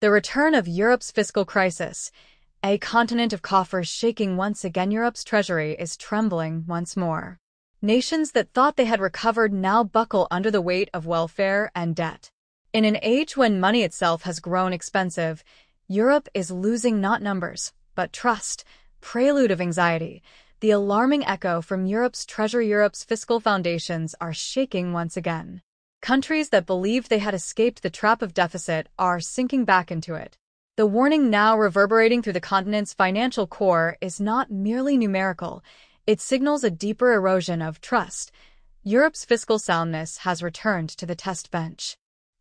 The return of Europe's fiscal crisis. A continent of coffers shaking once again. Europe's treasury is trembling once more. Nations that thought they had recovered now buckle under the weight of welfare and debt. In an age when money itself has grown expensive, Europe is losing not numbers, but trust, prelude of anxiety. The alarming echo from Europe's treasury. Europe's fiscal foundations are shaking once again. Countries that believed they had escaped the trap of deficit are sinking back into it. The warning now reverberating through the continent's financial core is not merely numerical. It signals a deeper erosion of trust. Europe's fiscal soundness has returned to the test bench.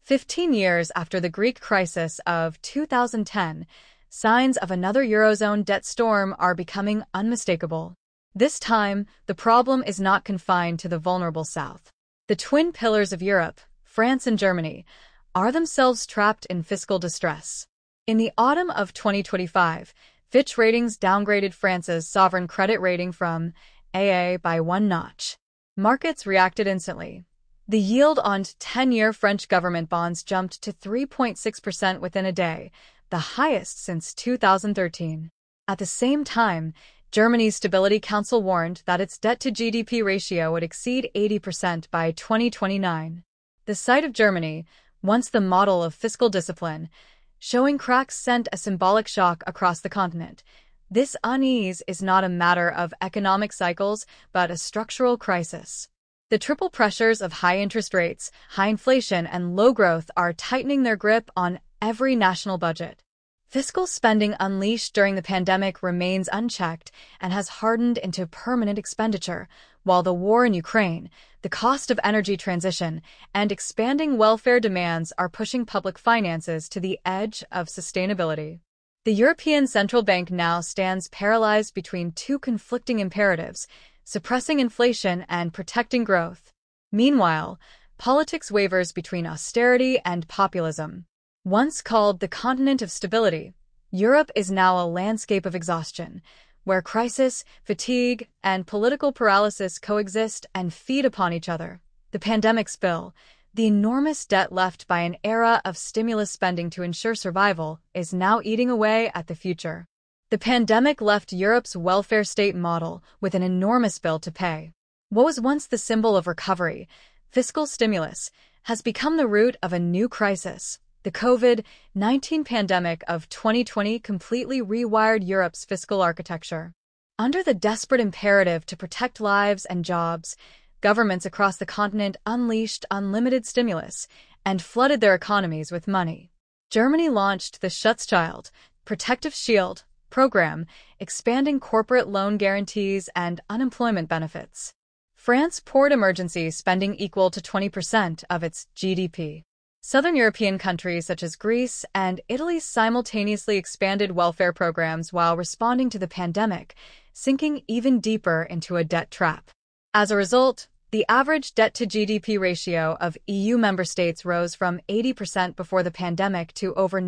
15 years after the Greek crisis of 2010, signs of another Eurozone debt storm are becoming unmistakable. This time, the problem is not confined to the vulnerable South. The twin pillars of Europe, France and Germany, are themselves trapped in fiscal distress. In the autumn of 2025, Fitch Ratings downgraded France's sovereign credit rating from AA by one notch. Markets reacted instantly. The yield on 10-year French government bonds jumped to 3.6% within a day, the highest since 2013. At the same time, Germany's Stability Council warned that its debt-to-GDP ratio would exceed 80% by 2029. The sight of Germany, once the model of fiscal discipline, showing cracks sent a symbolic shock across the continent. This unease is not a matter of economic cycles, but a structural crisis. The triple pressures of high interest rates, high inflation, and low growth are tightening their grip on every national budget. Fiscal spending unleashed during the pandemic remains unchecked and has hardened into permanent expenditure, while the war in Ukraine, the cost of energy transition, and expanding welfare demands are pushing public finances to the edge of sustainability. The European Central Bank now stands paralyzed between two conflicting imperatives: suppressing inflation and protecting growth. Meanwhile, politics wavers between austerity and populism. Once called the continent of stability, Europe is now a landscape of exhaustion, where crisis, fatigue, and political paralysis coexist and feed upon each other. The pandemic spill, the enormous debt left by an era of stimulus spending to ensure survival, is now eating away at the future. The pandemic left Europe's welfare state model with an enormous bill to pay. What was once the symbol of recovery, fiscal stimulus, has become the root of a new crisis. The COVID-19 pandemic of 2020 completely rewired Europe's fiscal architecture. Under the desperate imperative to protect lives and jobs, governments across the continent unleashed unlimited stimulus and flooded their economies with money. Germany launched the Schutzschild, Protective Shield, program, expanding corporate loan guarantees and unemployment benefits. France poured emergency spending equal to 20% of its GDP. Southern European countries such as Greece and Italy simultaneously expanded welfare programs while responding to the pandemic, sinking even deeper into a debt trap. As a result, the average debt-to-GDP ratio of EU member states rose from 80% before the pandemic to over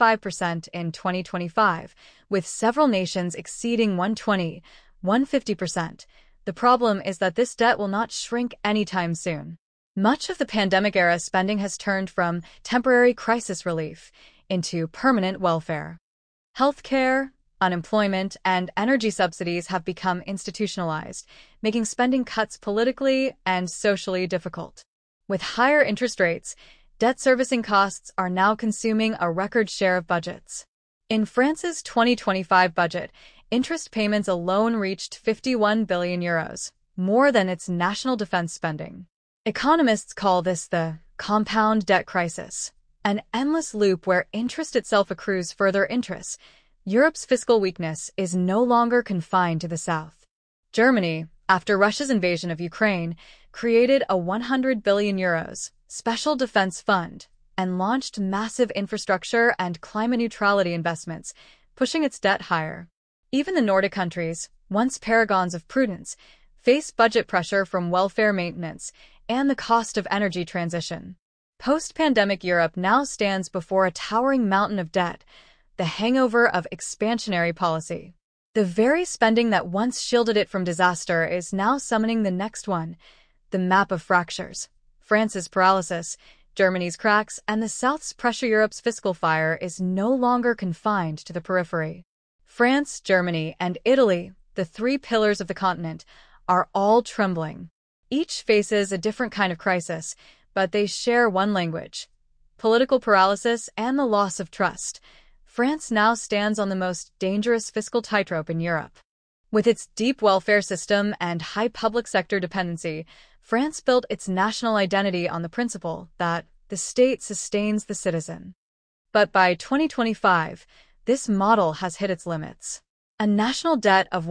95% in 2025, with several nations exceeding 120, 150%. The problem is that this debt will not shrink anytime soon. Much of the pandemic-era spending has turned from temporary crisis relief into permanent welfare. Healthcare, unemployment, and energy subsidies have become institutionalized, making spending cuts politically and socially difficult. With higher interest rates, debt servicing costs are now consuming a record share of budgets. In France's 2025 budget, interest payments alone reached 51 billion euros, more than its national defense spending. Economists call this the compound debt crisis, an endless loop where interest itself accrues further interest. Europe's fiscal weakness is no longer confined to the South. Germany, after Russia's invasion of Ukraine, created a 100 billion euros special defense fund and launched massive infrastructure and climate neutrality investments, pushing its debt higher. Even the Nordic countries, once paragons of prudence, face budget pressure from welfare maintenance and the cost of energy transition. Post-pandemic Europe now stands before a towering mountain of debt, the hangover of expansionary policy. The very spending that once shielded it from disaster is now summoning the next one, the map of fractures. France's paralysis, Germany's cracks, and the South's pressure. Europe's fiscal fire is no longer confined to the periphery. France, Germany, and Italy, the three pillars of the continent, are all trembling. Each faces a different kind of crisis, but they share one language: political paralysis and the loss of trust. France now stands on the most dangerous fiscal tightrope in Europe. With its deep welfare system and high public sector dependency, France built its national identity on the principle that the state sustains the citizen. But by 2025, this model has hit its limits. A national debt of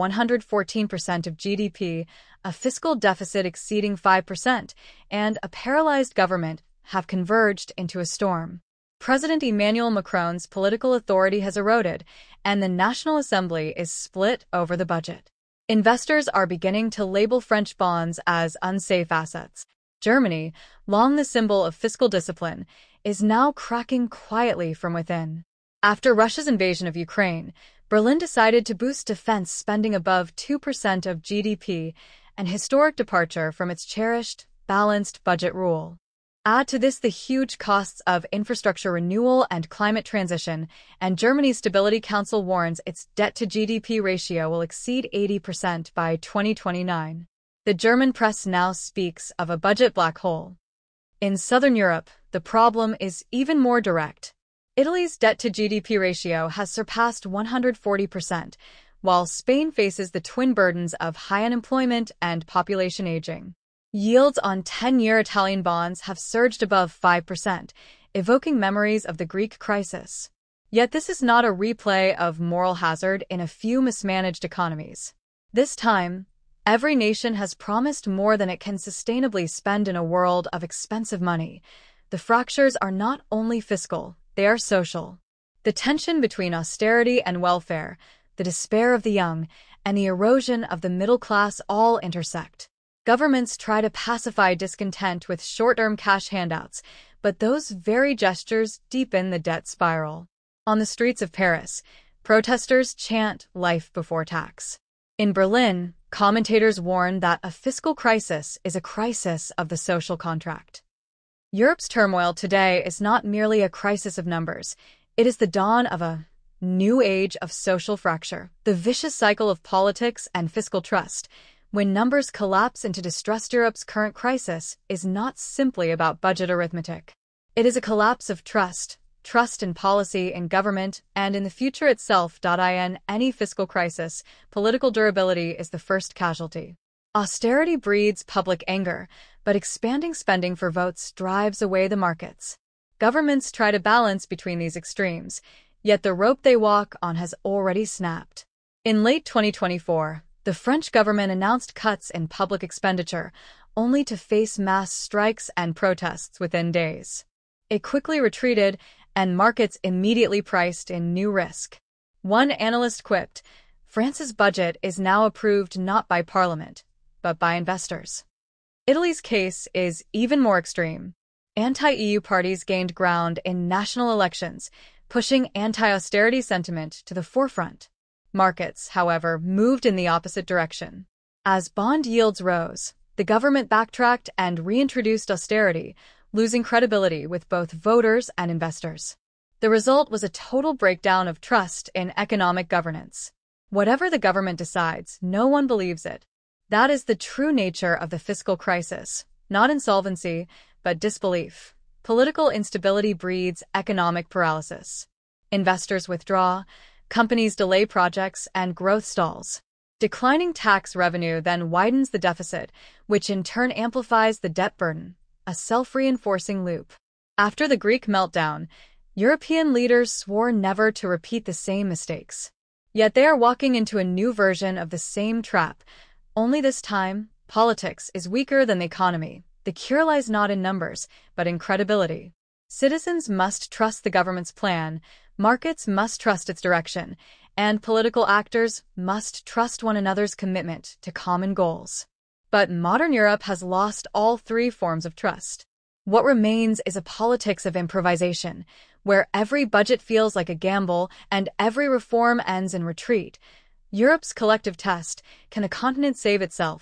114% of GDP, a fiscal deficit exceeding 5%, and a paralyzed government have converged into a storm. President Emmanuel Macron's political authority has eroded, and the National Assembly is split over the budget. Investors are beginning to label French bonds as unsafe assets. Germany, long the symbol of fiscal discipline, is now cracking quietly from within. After Russia's invasion of Ukraine, Berlin decided to boost defense spending above 2% of GDP, an historic departure from its cherished, balanced budget rule. Add to this the huge costs of infrastructure renewal and climate transition, and Germany's Stability Council warns its debt-to-GDP ratio will exceed 80% by 2029. The German press now speaks of a budget black hole. In southern Europe, the problem is even more direct. Italy's debt-to-GDP ratio has surpassed 140%, while Spain faces the twin burdens of high unemployment and population aging. Yields on 10-year Italian bonds have surged above 5%, evoking memories of the Greek crisis. Yet this is not a replay of moral hazard in a few mismanaged economies. This time, every nation has promised more than it can sustainably spend in a world of expensive money. The fractures are not only fiscal, they are social. The tension between austerity and welfare, the despair of the young, and the erosion of the middle class all intersect. Governments try to pacify discontent with short-term cash handouts, but those very gestures deepen the debt spiral. On the streets of Paris, protesters chant life before tax. In Berlin, commentators warn that a fiscal crisis is a crisis of the social contract. Europe's turmoil today is not merely a crisis of numbers, it is the dawn of a new age of social fracture, the vicious cycle of politics and fiscal trust. When numbers collapse into distrust, Europe's current crisis is not simply about budget arithmetic. It is a collapse of trust in policy, in government, and in the future itself. In any fiscal crisis, political durability is the first casualty. Austerity breeds public anger, but expanding spending for votes drives away the markets. Governments try to balance between these extremes, yet the rope they walk on has already snapped. In late 2024, the French government announced cuts in public expenditure, only to face mass strikes and protests within days. It quickly retreated, and markets immediately priced in new risk. One analyst quipped, "France's budget is now approved not by parliament, but by investors." Italy's case is even more extreme. Anti-EU parties gained ground in national elections, pushing anti-austerity sentiment to the forefront. Markets, however, moved in the opposite direction. As bond yields rose, the government backtracked and reintroduced austerity, losing credibility with both voters and investors. The result was a total breakdown of trust in economic governance. Whatever the government decides, no one believes it. That is the true nature of the fiscal crisis, not insolvency, but disbelief. Political instability breeds economic paralysis. Investors withdraw, companies delay projects, and growth stalls. Declining tax revenue then widens the deficit, which in turn amplifies the debt burden, a self-reinforcing loop. After the Greek meltdown, European leaders swore never to repeat the same mistakes. Yet they are walking into a new version of the same trap. Only this time, politics is weaker than the economy. The cure lies not in numbers, but in credibility. Citizens must trust the government's plan, markets must trust its direction, and political actors must trust one another's commitment to common goals. But modern Europe has lost all three forms of trust. What remains is a politics of improvisation, where every budget feels like a gamble and every reform ends in retreat. Europe's collective test: can a continent save itself?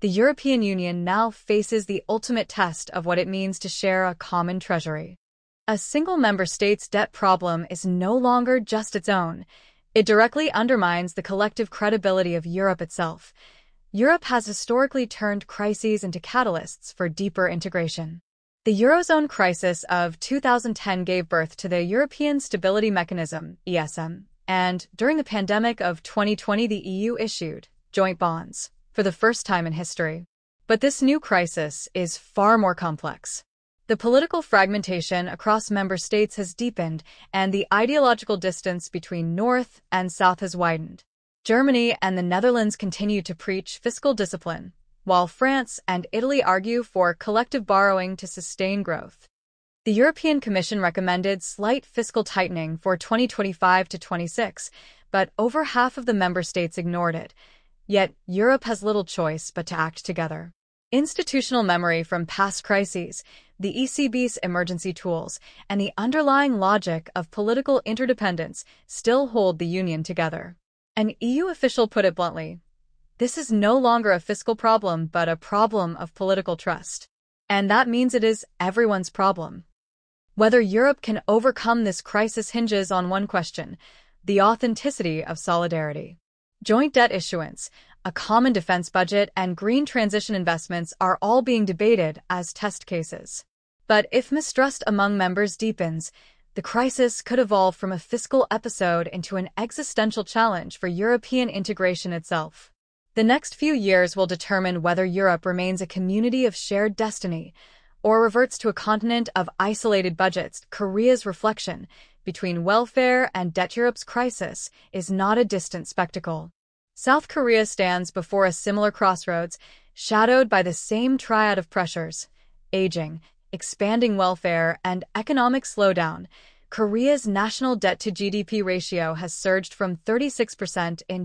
The European Union now faces the ultimate test of what it means to share a common treasury. A single member state's debt problem is no longer just its own. It directly undermines the collective credibility of Europe itself. Europe has historically turned crises into catalysts for deeper integration. The Eurozone crisis of 2010 gave birth to the European Stability Mechanism, ESM, and during the pandemic of 2020 the EU issued joint bonds for the first time in history. But this new crisis is far more complex. The political fragmentation across member states has deepened, and the ideological distance between North and South has widened. Germany and the Netherlands continue to preach fiscal discipline, while France and Italy argue for collective borrowing to sustain growth. The European Commission recommended slight fiscal tightening for 2025 to 26, but over half of the member states ignored it. Yet, Europe has little choice but to act together. Institutional memory from past crises, the ECB's emergency tools, and the underlying logic of political interdependence still hold the Union together. An EU official put it bluntly, "This is no longer a fiscal problem but a problem of political trust." And that means it is everyone's problem. Whether Europe can overcome this crisis hinges on one question: the authenticity of solidarity. Joint debt issuance, a common defense budget, and green transition investments are all being debated as test cases. But if mistrust among members deepens, the crisis could evolve from a fiscal episode into an existential challenge for European integration itself. The next few years will determine whether Europe remains a community of shared destiny or reverts to a continent of isolated budgets. Korea's reflection between welfare and debt. Europe's crisis is not a distant spectacle. South Korea stands before a similar crossroads, shadowed by the same triad of pressures: aging, expanding welfare, and economic slowdown. Korea's national debt-to-GDP ratio has surged from 36% in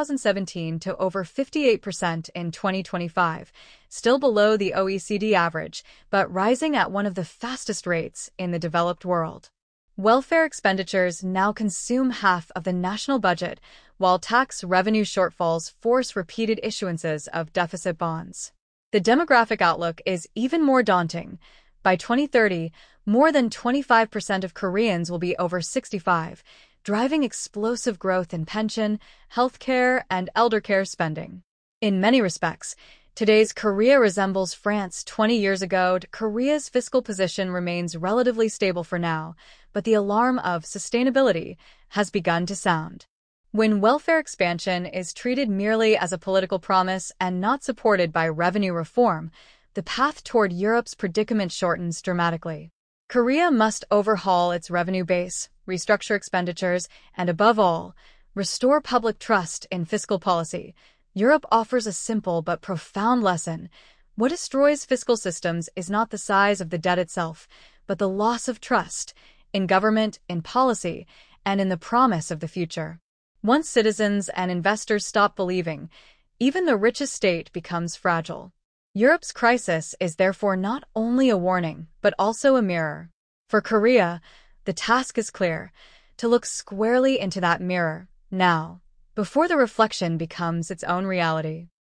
2017 to over 58% in 2025, still below the OECD average, but rising at one of the fastest rates in the developed world. Welfare expenditures now consume half of the national budget, while tax revenue shortfalls force repeated issuances of deficit bonds. The demographic outlook is even more daunting. By 2030, more than 25% of Koreans will be over 65, driving explosive growth in pension, healthcare, and eldercare spending. In many respects, today's Korea resembles France 20 years ago. Korea's fiscal position remains relatively stable for now, but the alarm of sustainability has begun to sound. When welfare expansion is treated merely as a political promise and not supported by revenue reform, the path toward Europe's predicament shortens dramatically. Korea must overhaul its revenue base, restructure expenditures, and above all, restore public trust in fiscal policy. Europe offers a simple but profound lesson. What destroys fiscal systems is not the size of the debt itself, but the loss of trust in government, in policy, and in the promise of the future. Once citizens and investors stop believing, even the richest state becomes fragile. Europe's crisis is therefore not only a warning, but also a mirror. For Korea, the task is clear: to look squarely into that mirror, now, before the reflection becomes its own reality.